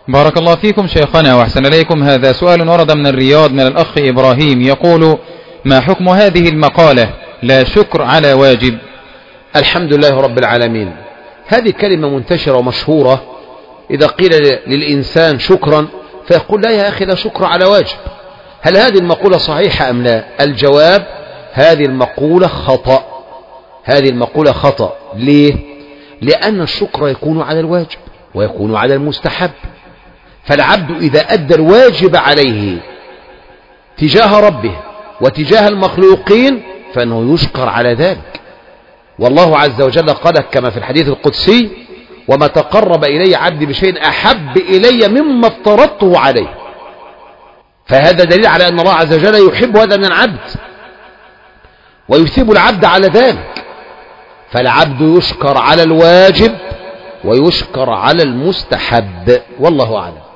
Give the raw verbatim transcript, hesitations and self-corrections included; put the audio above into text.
بارك الله فيكم شيخنا وأحسن إليكم. هذا سؤال ورد من الرياض من الأخ إبراهيم يقول: ما حكم هذه المقالة لا شكر على واجب؟ الحمد لله رب العالمين. هذه كلمة منتشرة ومشهورة، إذا قيل للإنسان شكرا فيقول: لا يا أخي، لا شكر على واجب. هل هذه المقولة صحيحة أم لا؟ الجواب: هذه المقولة خطأ. هذه المقولة خطأ. ليه؟ لأن الشكر يكون على الواجب ويكون على المستحب، فالعبد إذا أدى الواجب عليه تجاه ربه وتجاه المخلوقين فإنه يشكر على ذلك. والله عز وجل قال كما في الحديث القدسي: وما تقرب إلي عبدي بشيء أحب إلي مما افترضته عليه. فهذا دليل على أن الله عز وجل يحب هذا من العبد ويثيب العبد على ذلك. فالعبد يشكر على الواجب ويشكر على المستحب، والله أعلم.